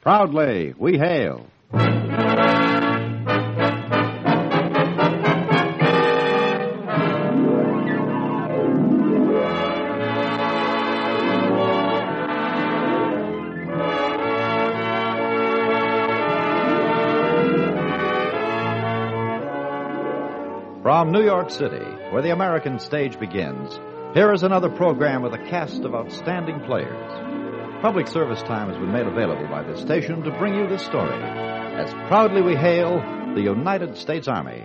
Proudly, we hail. From New York City, where the American stage begins, here is another program with a cast of outstanding players. Public service time has been made available by this station to bring you this story, as proudly we hail the United States Army.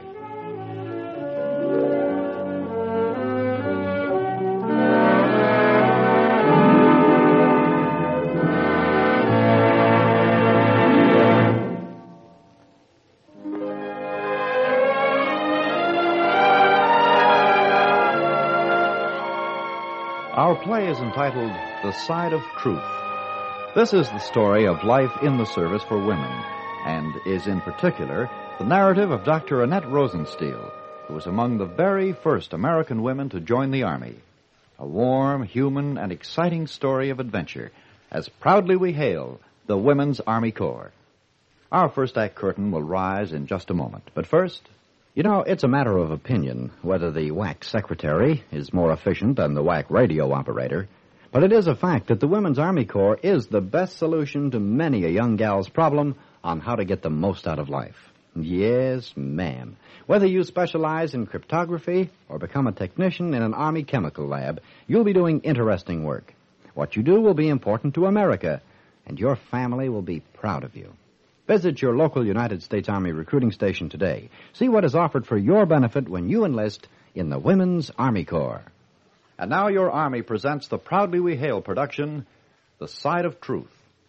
Our play is entitled The Side of Truth. This is the story of life in the service for women, and is in particular the narrative of Dr. Annette Rosenstiel, who was among the very first American women to join the Army. A warm, human, and exciting story of adventure, as proudly we hail the Women's Army Corps. Our first act curtain will rise in just a moment, but first... You know, it's a matter of opinion whether the WAC secretary is more efficient than the WAC radio operator. But it is a fact that the Women's Army Corps is the best solution to many a young gal's problem on how to get the most out of life. Yes, ma'am. Whether you specialize in cryptography or become a technician in an Army chemical lab, you'll be doing interesting work. What you do will be important to America, and your family will be proud of you. Visit your local United States Army recruiting station today. See what is offered for your benefit when you enlist in the Women's Army Corps. And now your Army presents the Proudly We Hail production, The Side of Truth.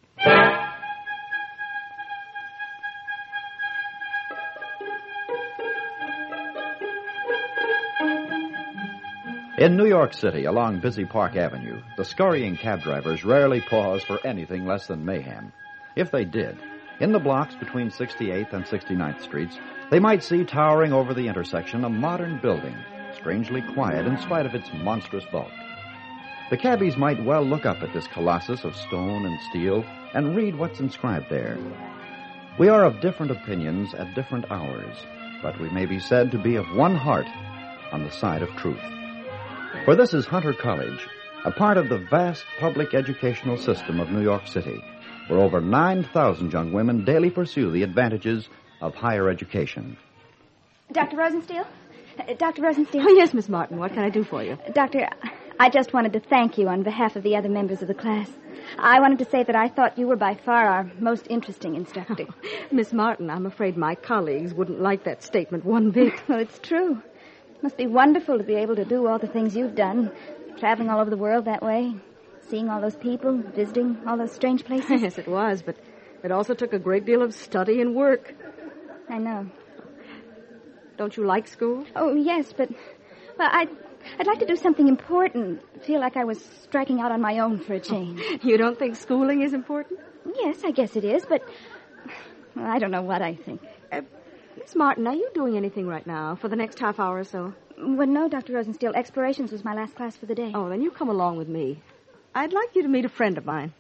In New York City, along busy Park Avenue, the scurrying cab drivers rarely pause for anything less than mayhem. If they did, in the blocks between 68th and 69th Streets, they might see towering over the intersection a modern building, strangely quiet in spite of its monstrous bulk. The cabbies might well look up at this colossus of stone and steel and read what's inscribed there. We are of different opinions at different hours, but we may be said to be of one heart on the side of truth. For this is Hunter College, a part of the vast public educational system of New York City, where over 9,000 young women daily pursue the advantages of higher education. Dr. Rosenstiel? Dr. Rosenstiel? Oh, yes, Miss Martin. What can I do for you? Doctor, I just wanted to thank you on behalf of the other members of the class. I wanted to say that I thought you were by far our most interesting instructor. Miss Martin, I'm afraid my colleagues wouldn't like that statement one bit. Well, it's true. It must be wonderful to be able to do all the things you've done, traveling all over the world that way. Seeing all those people, visiting all those strange places. Yes, it was, but it also took a great deal of study and work. I know. Don't you like school? Oh, yes, but well, I'd like to do something important. Feel like I was striking out on my own for a change. You don't think schooling is important? Yes, I guess it is, but well, I don't know what I think. Miss Martin, are you doing anything right now for the next half hour or so? Well, no, Dr. Rosenstiel. Explorations was my last class for the day. Oh, then you come along with me. I'd like you to meet a friend of mine.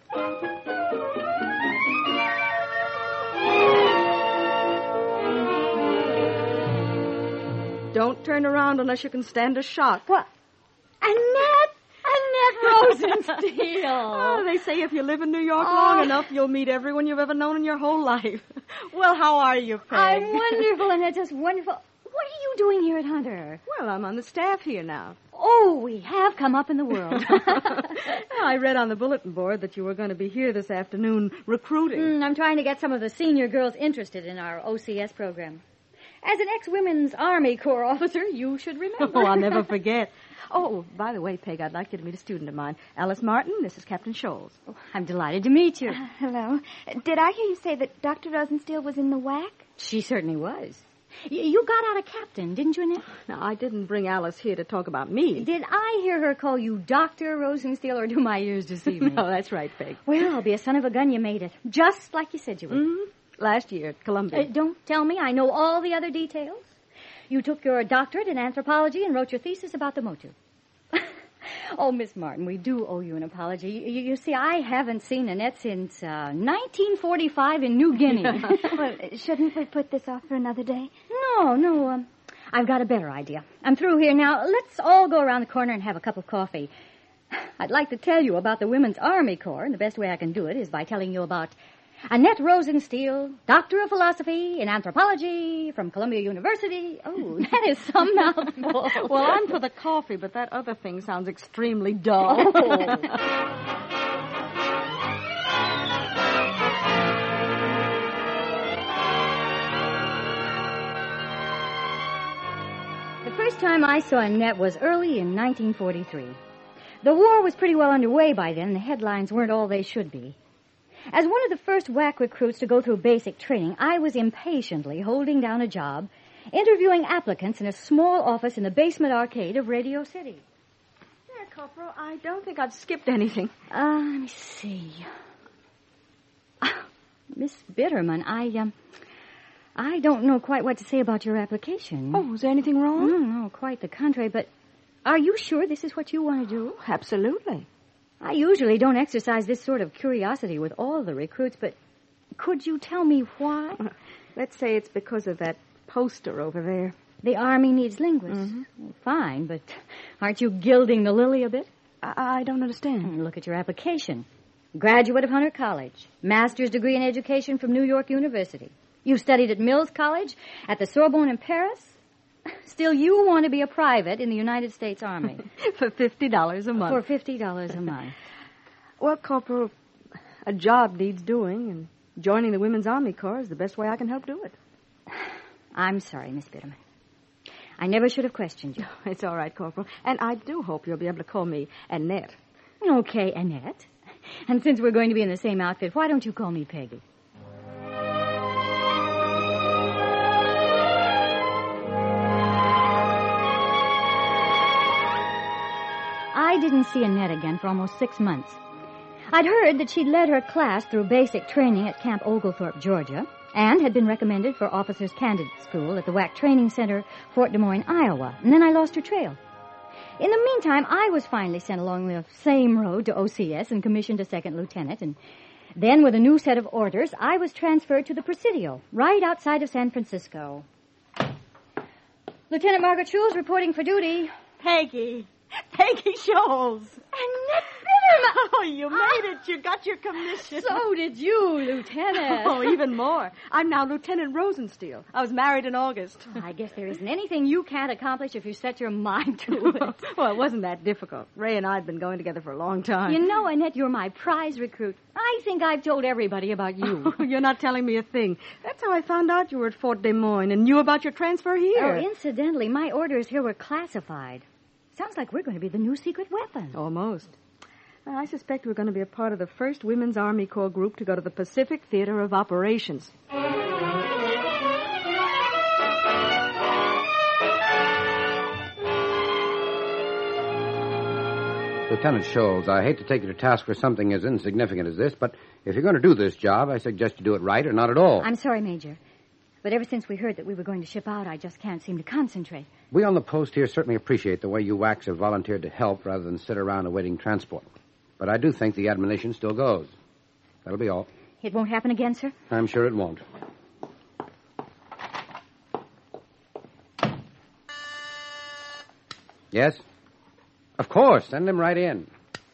Don't turn around unless you can stand a shock. What? Annette Rosenstiel. Oh, they say if you live in New York long enough, you'll meet everyone you've ever known in your whole life. Well, how are you, Peg? I'm wonderful, Annette, just wonderful. What are you doing here at Hunter? Well, I'm on the staff here now. Oh, we have come up in the world. I read on the bulletin board that you were going to be here this afternoon recruiting. I'm trying to get some of the senior girls interested in our OCS program. As an ex-Women's Army Corps officer, you should remember. Oh, I'll never forget. Oh, by the way, Peg, I'd like you to meet a student of mine. Alice Martin, this is Captain Scholes. Oh, I'm delighted to meet you. Hello. Did I hear you say that Dr. Rosenstiel was in the WAC? She certainly was. You got out a captain, didn't you, Annette? Now, I didn't bring Alice here to talk about me. Did I hear her call you Dr. Rosenstiel, or do my ears deceive me? No, that's right, Peg. Well, I'll be a son of a gun you made it. Just like you said you would. Mm-hmm. Last year at Columbia. Don't tell me. I know all the other details. You took your doctorate in anthropology and wrote your thesis about the Motu. Oh, Miss Martin, we do owe you an apology. You see, I haven't seen Annette since 1945 in New Guinea. Well, shouldn't we put this off for another day? No. I've got a better idea. I'm through here now. Let's all go around the corner and have a cup of coffee. I'd like to tell you about the Women's Army Corps, and the best way I can do it is by telling you about Annette Rosenstiel, Doctor of Philosophy in Anthropology from Columbia University. Oh, that is some mouthful. Well, I'm for the coffee, but that other thing sounds extremely dull. The first time I saw Annette was early in 1943. The war was pretty well underway by then, and the headlines weren't all they should be. As one of the first WAC recruits to go through basic training, I was impatiently holding down a job, interviewing applicants in a small office in the basement arcade of Radio City. There, Corporal, I don't think I've skipped anything. Let me see. Miss Bitterman, I don't know quite what to say about your application. Oh, is there anything wrong? No, quite the contrary, but are you sure this is what you want to do? Absolutely. I usually don't exercise this sort of curiosity with all the recruits, but could you tell me why? Let's say it's because of that poster over there. The Army needs linguists. Mm-hmm. Well, fine, but aren't you gilding the lily a bit? I don't understand. Look at your application. Graduate of Hunter College. Master's degree in education from New York University. You studied at Mills College, at the Sorbonne in Paris. Still, you want to be a private in the United States Army. For $50 a month. For $50 a month. Well, Corporal, a job needs doing, and joining the Women's Army Corps is the best way I can help do it. I'm sorry, Miss Bitterman. I never should have questioned you. It's all right, Corporal. And I do hope you'll be able to call me Annette. Okay, Annette. And since we're going to be in the same outfit, why don't you call me Peggy? I didn't see Annette again for almost 6 months. I'd heard that she'd led her class through basic training at Camp Oglethorpe, Georgia, and had been recommended for Officers Candidate School at the WAC Training Center, Fort Des Moines, Iowa, and then I lost her trail. In the meantime, I was finally sent along the same road to OCS and commissioned a second lieutenant, and then with a new set of orders, I was transferred to the Presidio, right outside of San Francisco. Lieutenant Margaret Schulz reporting for duty. Peggy Scholes. Annette Bitterman! Oh, you made it. You got your commission. So did you, Lieutenant. Oh, even more. I'm now Lieutenant Rosenstiel. I was married in August. I guess there isn't anything you can't accomplish if you set your mind to it. Well, it wasn't that difficult. Ray and I had been going together for a long time. You know, Annette, you're my prize recruit. I think I've told everybody about you. Oh, you're not telling me a thing. That's how I found out you were at Fort Des Moines and knew about your transfer here. Oh, incidentally, my orders here were classified. Sounds like we're going to be the new secret weapon. Almost. I suspect we're going to be a part of the first Women's Army Corps group to go to the Pacific Theater of Operations. Lieutenant Scholes, I hate to take you to task for something as insignificant as this, but if you're going to do this job, I suggest you do it right or not at all. I'm sorry, Major. But ever since we heard that we were going to ship out, I just can't seem to concentrate. We on the post here certainly appreciate the way you WACs have volunteered to help rather than sit around awaiting transport. But I do think the admonition still goes. That'll be all. It won't happen again, sir? I'm sure it won't. Yes? Of course. Send him right in.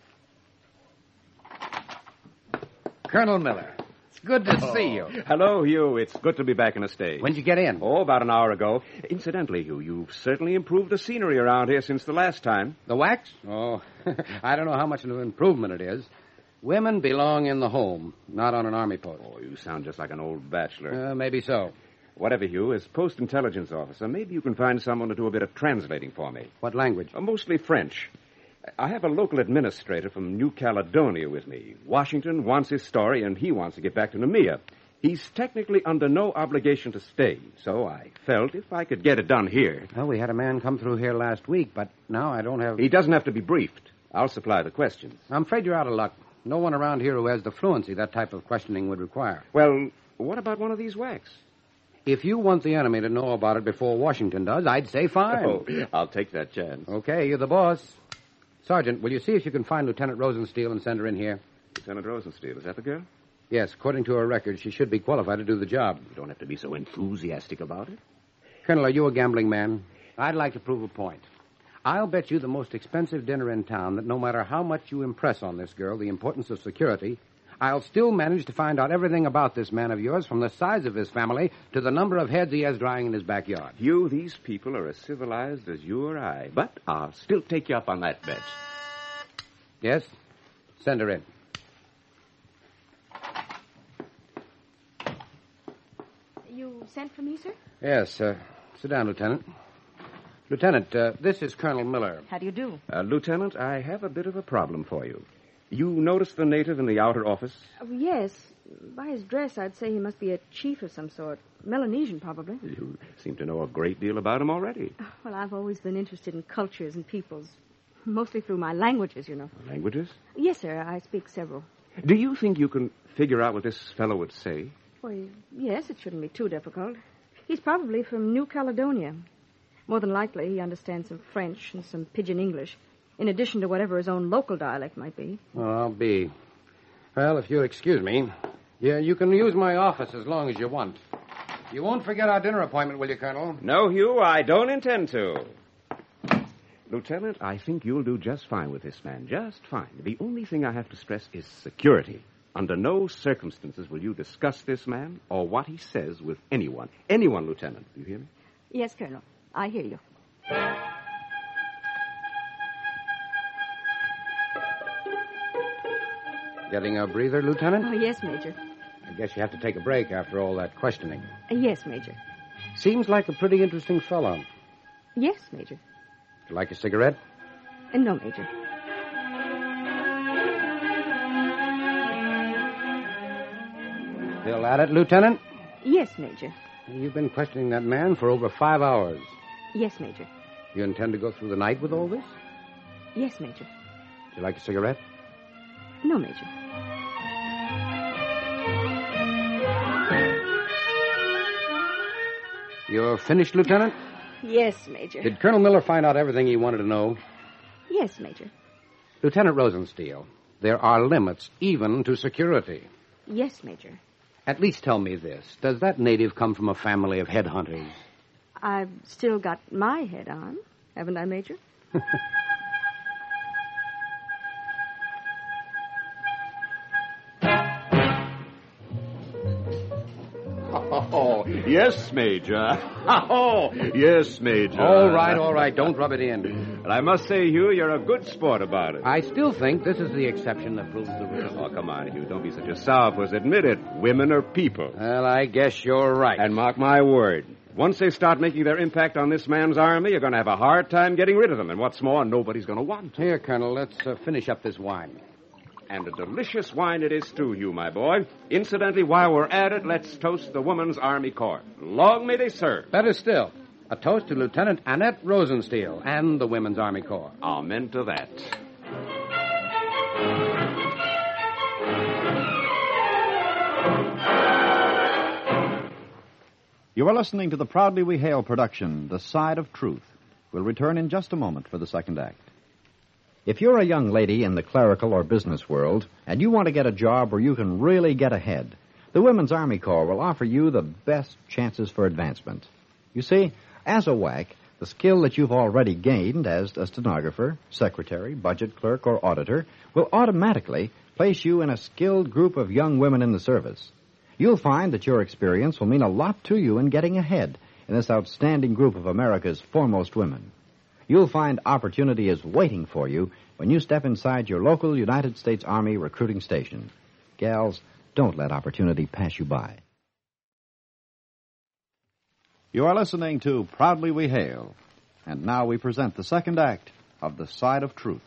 Colonel Miller, it's good to see you. Hello, Hugh. It's good to be back in the States. When'd you get in? Oh, about an hour ago. Incidentally, Hugh, you've certainly improved the scenery around here since the last time. The wax? Oh, I don't know how much of an improvement it is. Women belong in the home, not on an army post. Oh, you sound just like an old bachelor. Maybe so. Whatever, Hugh, as post intelligence officer, maybe you can find someone to do a bit of translating for me. What language? Mostly French. I have a local administrator from New Caledonia with me. Washington wants his story, and he wants to get back to Noumea. He's technically under no obligation to stay, so I felt if I could get it done here. Well, we had a man come through here last week, but now I don't have... He doesn't have to be briefed. I'll supply the questions. I'm afraid you're out of luck. No one around here who has the fluency that type of questioning would require. Well, what about one of these WACs? If you want the enemy to know about it before Washington does, I'd say fine. Oh, I'll take that chance. Okay, you're the boss. Sergeant, will you see if you can find Lieutenant Rosensteel and send her in here? Lieutenant Rosensteel, is that the girl? Yes, according to her record, she should be qualified to do the job. You don't have to be so enthusiastic about it. Colonel, are you a gambling man? I'd like to prove a point. I'll bet you the most expensive dinner in town that no matter how much you impress on this girl the importance of security, I'll still manage to find out everything about this man of yours, from the size of his family to the number of heads he has drying in his backyard. Hugh, these people are as civilized as you or I, but I'll still take you up on that bet. Yes? Send her in. You sent for me, sir? Yes, sit down, Lieutenant. Lieutenant, this is Colonel Miller. How do you do? Lieutenant, I have a bit of a problem for you. You noticed the native in the outer office? Yes. By his dress, I'd say he must be a chief of some sort. Melanesian, probably. You seem to know a great deal about him already. Well, I've always been interested in cultures and peoples. Mostly through my languages, you know. Languages? Yes, sir. I speak several. Do you think you can figure out what this fellow would say? Well, yes, it shouldn't be too difficult. He's probably from New Caledonia. More than likely, he understands some French and some Pidgin English, in addition to whatever his own local dialect might be. Well, I'll be. Well, if you'll excuse me, you can use my office as long as you want. You won't forget our dinner appointment, will you, Colonel? No, Hugh, I don't intend to. Lieutenant, I think you'll do just fine with this man. Just fine. The only thing I have to stress is security. Under no circumstances will you discuss this man or what he says with anyone. Anyone, Lieutenant. You hear me? Yes, Colonel. I hear you. Getting a breather, Lieutenant? Oh, yes, Major. I guess you have to take a break after all that questioning. Yes, Major. Seems like a pretty interesting fellow. Yes, Major. Would you like a cigarette? No, Major. Still at it, Lieutenant? Yes, Major. You've been questioning that man for over 5 hours. Yes, Major. You intend to go through the night with all this? Yes, Major. Would you like a cigarette? No, Major. You're finished, Lieutenant? Yes, Major. Did Colonel Miller find out everything he wanted to know? Yes, Major. Lieutenant Rosensteel, there are limits even to security. Yes, Major. At least tell me this. Does that native come from a family of headhunters? I've still got my head on, haven't I, Major? Oh, yes, Major. Oh, yes, Major. All right. Don't rub it in. And I must say, Hugh, you're a good sport about it. I still think this is the exception that proves the rule. Oh, come on, Hugh. Don't be such a sourpuss. Admit it. Women are people. Well, I guess you're right. And mark my word, once they start making their impact on this man's army, you're going to have a hard time getting rid of them. And what's more, nobody's going to want to. Here, Colonel, let's finish up this wine. And a delicious wine it is, too, Hugh, my boy. Incidentally, while we're at it, let's toast the Women's Army Corps. Long may they serve. Better still, a toast to Lieutenant Annette Rosensteel and the Women's Army Corps. Amen to that. You are listening to the Proudly We Hail production, The Side of Truth. We'll return in just a moment for the second act. If you're a young lady in the clerical or business world and you want to get a job where you can really get ahead, the Women's Army Corps will offer you the best chances for advancement. You see, as a WAC, the skill that you've already gained as a stenographer, secretary, budget clerk, or auditor will automatically place you in a skilled group of young women in the service. You'll find that your experience will mean a lot to you in getting ahead in this outstanding group of America's foremost women. You'll find opportunity is waiting for you when you step inside your local United States Army recruiting station. Gals, don't let opportunity pass you by. You are listening to Proudly We Hail. And now we present the second act of The Side of Truth.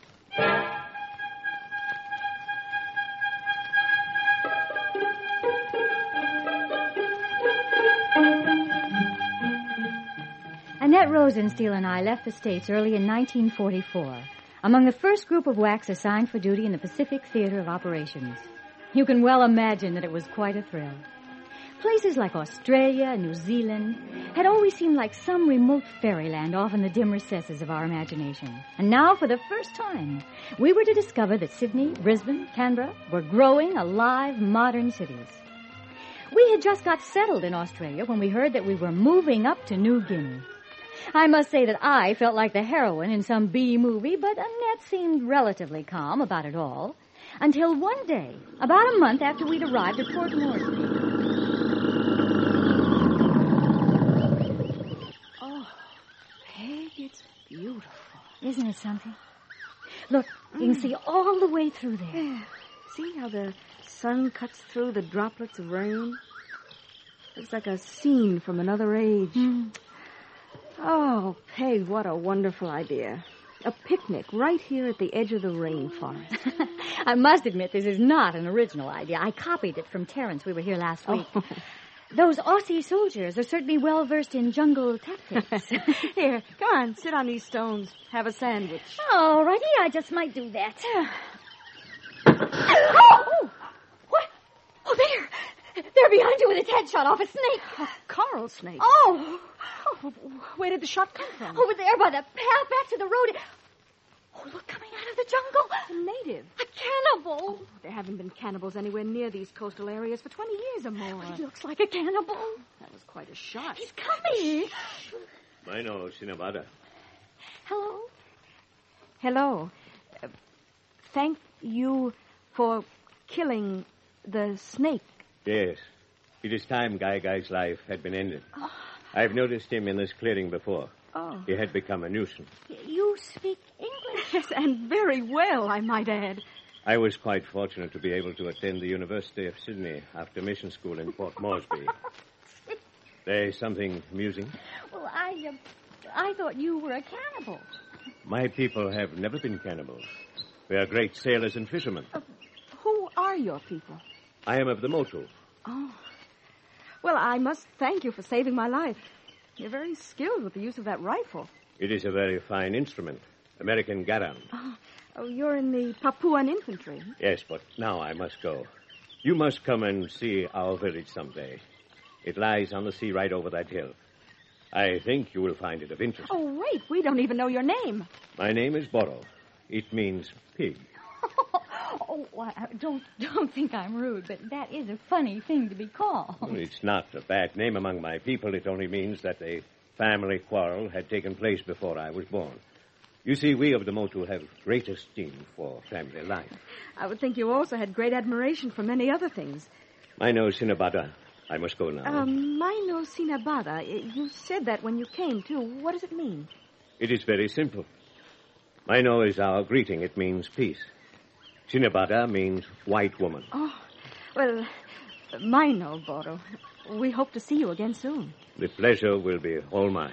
Annette Rosensteel and I left the States early in 1944, among the first group of WACs assigned for duty in the Pacific Theater of Operations. You can well imagine that it was quite a thrill. Places like Australia and New Zealand had always seemed like some remote fairyland off in the dim recesses of our imagination. And now, for the first time, we were to discover that Sydney, Brisbane, Canberra were growing, alive, modern cities. We had just got settled in Australia when we heard that we were moving up to New Guinea. I must say that I felt like the heroine in some B movie, but Annette seemed relatively calm about it all. Until one day, about a month after we'd arrived at Port Moresby. Oh, Peg, it's beautiful. Isn't it something? Look, you can see all the way through there. Yeah. See how the sun cuts through the droplets of rain? It's like a scene from another age. Oh, Peg, what a wonderful idea. A picnic right here at the edge of the rainforest. I must admit this is not an original idea. I copied it from Terence. We were here last week. Oh. Those Aussie soldiers are certainly well versed in jungle tactics. Here, come on, sit on these stones. Have a sandwich. All righty, I just might do that. Oh! What? Oh, they're behind you with its head shot off a snake. A coral snake. Oh! Where did the shot come from? Over there by the path back to the road. Oh, look, coming out of the jungle. A native. A cannibal. There haven't been cannibals anywhere near these coastal areas for 20 years or more. He looks like a cannibal. That was quite a shot. He's coming. Maino Sinabada. Hello? Hello. Thank you for killing the snake. Yes. It is time Gai's life had been ended. I've noticed him in this clearing before. Oh. He had become a nuisance. You speak English? Yes, and very well, I might add. I was quite fortunate to be able to attend the University of Sydney after mission school in Port Moresby. There's something amusing. Well, I thought you were a cannibal. My people have never been cannibals. We are great sailors and fishermen. Who are your people? I am of the Motu. Oh. Well, I must thank you for saving my life. You're very skilled with the use of that rifle. It is a very fine instrument. American Garand. Oh, you're in the Papuan infantry. Yes, but now I must go. You must come and see our village someday. It lies on the sea right over that hill. I think you will find it of interest. Oh, wait, we don't even know your name. My name is Boro. It means pig. Oh, don't think I'm rude, but that is a funny thing to be called. Well, it's not a bad name among my people. It only means that a family quarrel had taken place before I was born. You see, we of the Motu have great esteem for family life. I would think you also had great admiration for many other things. Maino Sinabada. I must go now. Maino Sinabada. You said that when you came, too. What does it mean? It is very simple. Maino is our greeting. It means peace. Sinabada means white woman. Oh, well, Maino, Boro. We hope to see you again soon. The pleasure will be all mine.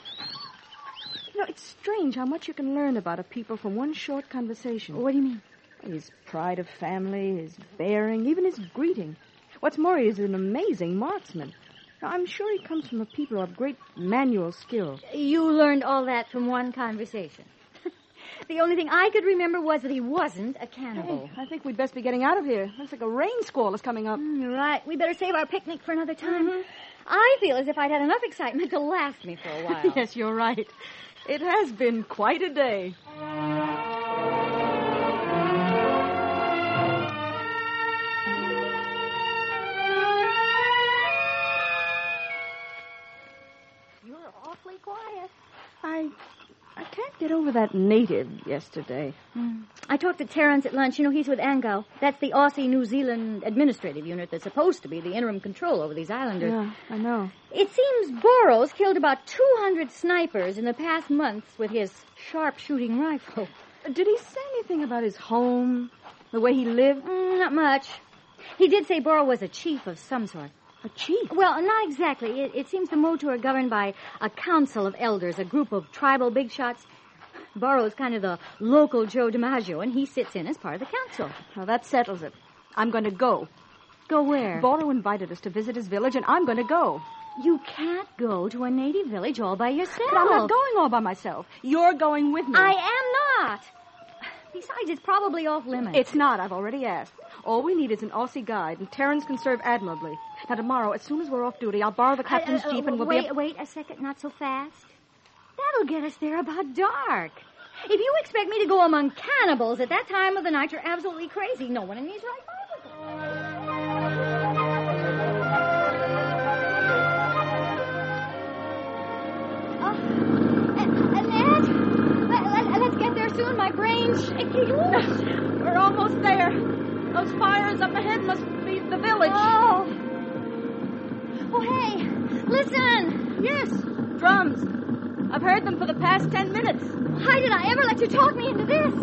You know, it's strange how much you can learn about a people from one short conversation. What do you mean? His pride of family, his bearing, even his greeting. What's more, he is an amazing marksman. Now, I'm sure he comes from a people of great manual skill. You learned all that from one conversation. The only thing I could remember was that he wasn't a cannibal. Hey, I think we'd best be getting out of here. Looks like a rain squall is coming up. You're right. We better save our picnic for another time. Mm-hmm. I feel as if I'd had enough excitement to last me for a while. Yes, you're right. It has been quite a day. You're awfully quiet. I can't get over that native yesterday. I talked to Terence at lunch. You know, he's with ANGO. That's the Aussie-New Zealand administrative unit that's supposed to be the interim control over these islanders. Yeah, I know. It seems Boros killed about 200 snipers in the past months with his sharp-shooting rifle. Did he say anything about his home, the way he lived? Not much. He did say Boro was a chief of some sort. A chief? Well, not exactly. It seems the Motu are governed by a council of elders, a group of tribal big shots. Boro's kind of the local Joe DiMaggio, and he sits in as part of the council. Well, that settles it. I'm going to go. Go where? Boro invited us to visit his village, and I'm going to go. You can't go to a native village all by yourself. But I'm not going all by myself. You're going with me. I am not. Besides, it's probably off limits. It's not. I've already asked. All we need is an Aussie guide, and Terrence can serve admirably. Now, tomorrow, as soon as we're off duty, I'll borrow the captain's jeep and we'll Wait a second, not so fast. That'll get us there about dark. If you expect me to go among cannibals at that time of the night, you're absolutely crazy. No one in his right mind would go. Annette, let's get there soon. My brain's shaky. We're almost there. Those fires up ahead must be the village. Oh, hey, listen. Yes, drums. I've heard them for the past 10 minutes. Why did I ever let you talk me into this?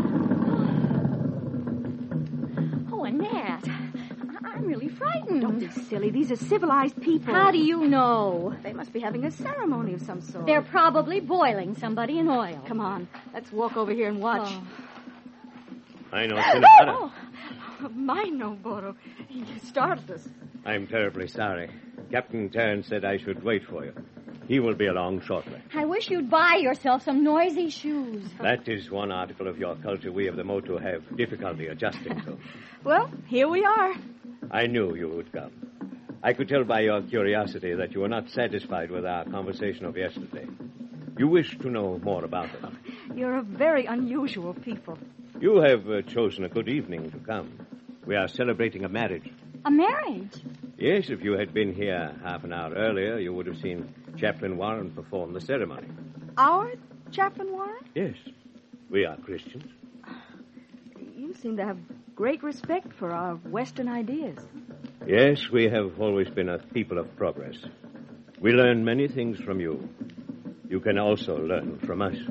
Oh, Annette, I'm really frightened. Don't be silly. These are civilized people. How do you know? They must be having a ceremony of some sort. They're probably boiling somebody in oil. Come on. Let's walk over here and watch. Oh. I know, Senator. Oh, my no, Boro. You startled us. I'm terribly sorry. Captain Terrence said I should wait for you. He will be along shortly. I wish you'd buy yourself some noisy shoes. That is one article of your culture we of the Motu have difficulty adjusting to. Well, here we are. I knew you would come. I could tell by your curiosity that you were not satisfied with our conversation of yesterday. You wish to know more about it. You're a very unusual people. You have chosen a good evening to come. We are celebrating a marriage. A marriage? Yes, if you had been here half an hour earlier, you would have seen Chaplain Warren perform the ceremony. Our Chaplain Warren? Yes, we are Christians. You seem to have great respect for our Western ideas. Yes, we have always been a people of progress. We learn many things from you. You can also learn from us.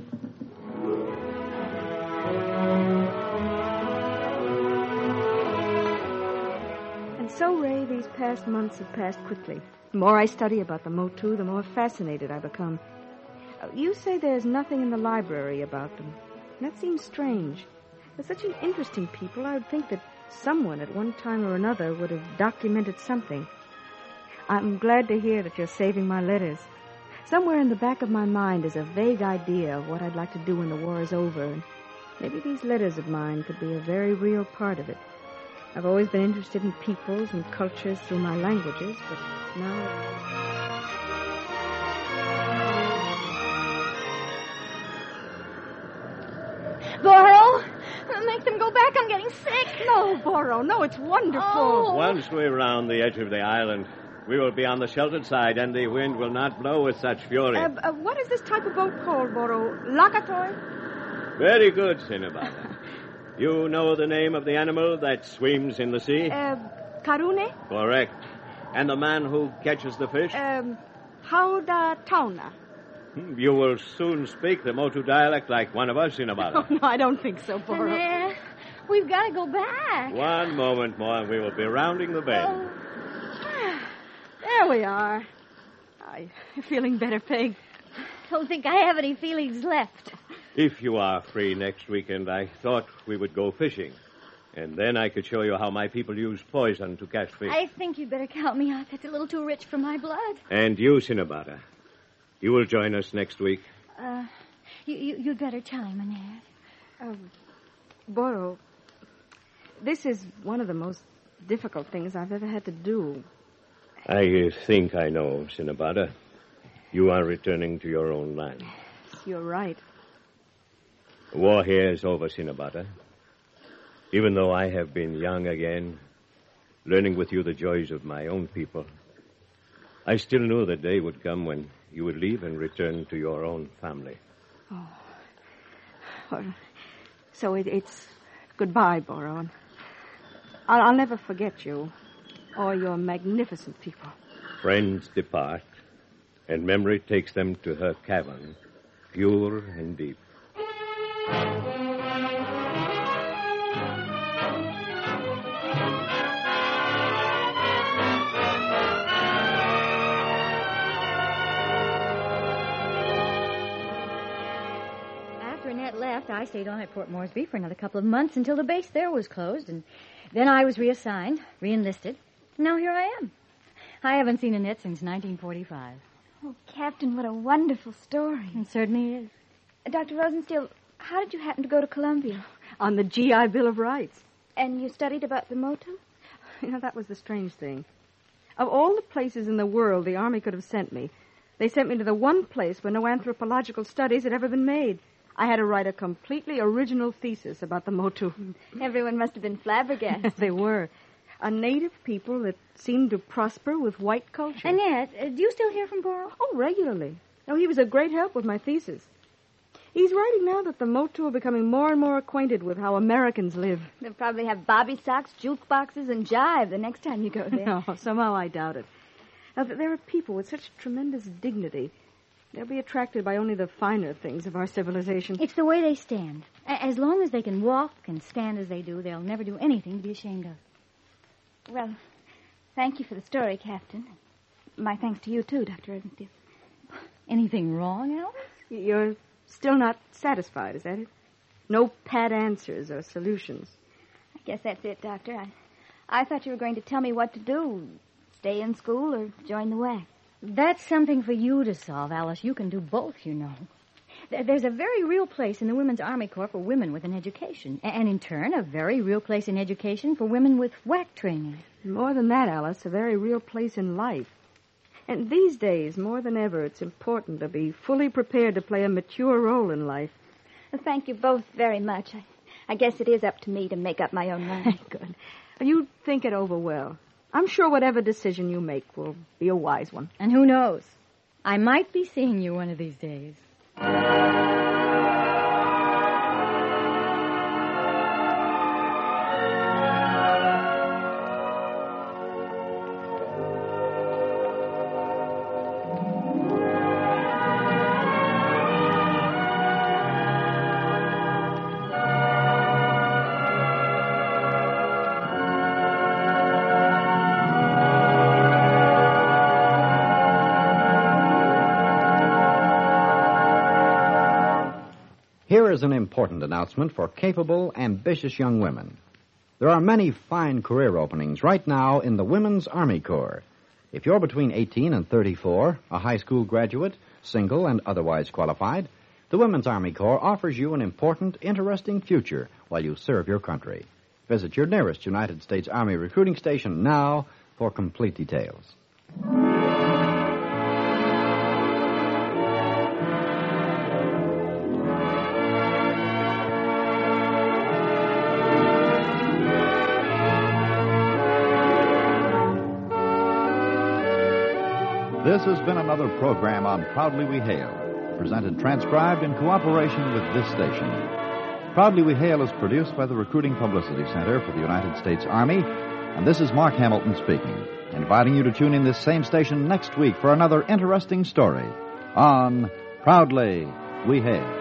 And so, Ray, these past months have passed quickly. The more I study about the Motu, the more fascinated I become. You say there's nothing in the library about them. That seems strange. They're such an interesting people, I would think that someone at one time or another would have documented something. I'm glad to hear that you're saving my letters. Somewhere in the back of my mind is a vague idea of what I'd like to do when the war is over. And maybe these letters of mine could be a very real part of it. I've always been interested in peoples and cultures through my languages, but now... Boro, make them go back. I'm getting sick. No, Boro, no, it's wonderful. Oh. Once we're round the edge of the island, we will be on the sheltered side, and the wind will not blow with such fury. What is this type of boat called, Boro? Lakatoy? Very good, Sinabata. You know the name of the animal that swims in the sea? Karune? Correct. And the man who catches the fish? Hauda Tauna. You will soon speak the Motu dialect like one of us, Sinabata. Oh, no, I don't think so, Boro. We've got to go back. One moment more, and we will be rounding the bend. Oh. There we are. I'm feeling better, Peg. Don't think I have any feelings left. If you are free next weekend, I thought we would go fishing. And then I could show you how my people use poison to catch fish. I think you'd better count me out. That's a little too rich for my blood. And you, Sinabata, you will join us next week. You'd better tell him, Annette. Boro, this is one of the most difficult things I've ever had to do. I think I know, Sinabata. You are returning to your own land. You're right. The war here is over, Sinabata. Even though I have been young again, learning with you the joys of my own people, I still knew the day would come when you would leave and return to your own family. Oh. Well, so it's goodbye, Boro. I'll never forget you or your magnificent people. Friends depart, and memory takes them to her cavern, pure and deep. After Annette left, I stayed on at Port Moresby for another couple of months until the base there was closed, and then I was reassigned, re-enlisted. Now here I am. I haven't seen Annette since 1945. Oh, Captain, what a wonderful story. It certainly is. Dr. Rosenstiel, how did you happen to go to Columbia? On the GI Bill of Rights. And you studied about the Motu? That was the strange thing. Of all the places in the world the Army could have sent me, they sent me to the one place where no anthropological studies had ever been made. I had to write a completely original thesis about the Motu. Everyone must have been flabbergasted. They were. A native people that seemed to prosper with white culture. Annette, do you still hear from Burl? Oh, regularly. Oh, he was a great help with my thesis. He's writing now that the Motu are becoming more and more acquainted with how Americans live. They'll probably have bobby socks, jukeboxes, and jive the next time you go there. No, somehow I doubt it. Now, there are people with such tremendous dignity. They'll be attracted by only the finer things of our civilization. It's the way they stand. As long as they can walk and stand as they do, they'll never do anything to be ashamed of. Well, thank you for the story, Captain. My thanks to you, too, Dr. Edenfield. Anything wrong, Alice? You're still not satisfied, is that it? No pat answers or solutions. I guess that's it, Doctor. I thought you were going to tell me what to do. Stay in school or join the WAC. That's something for you to solve, Alice. You can do both, you know. There's a very real place in the Women's Army Corps for women with an education. And in turn, a very real place in education for women with WAC training. More than that, Alice, a very real place in life. And these days, more than ever, it's important to be fully prepared to play a mature role in life. Well, thank you both very much. I guess it is up to me to make up my own mind. Good. You think it over well. I'm sure whatever decision you make will be a wise one. And who knows? I might be seeing you one of these days. Here is an important announcement for capable, ambitious young women. There are many fine career openings right now in the Women's Army Corps. If you're between 18 and 34, a high school graduate, single and otherwise qualified, the Women's Army Corps offers you an important, interesting future while you serve your country. Visit your nearest United States Army recruiting station now for complete details. This has been another program on Proudly We Hail, presented transcribed in cooperation with this station. Proudly We Hail is produced by the Recruiting Publicity Center for the United States Army, and this is Mark Hamilton speaking, inviting you to tune in this same station next week for another interesting story on Proudly We Hail.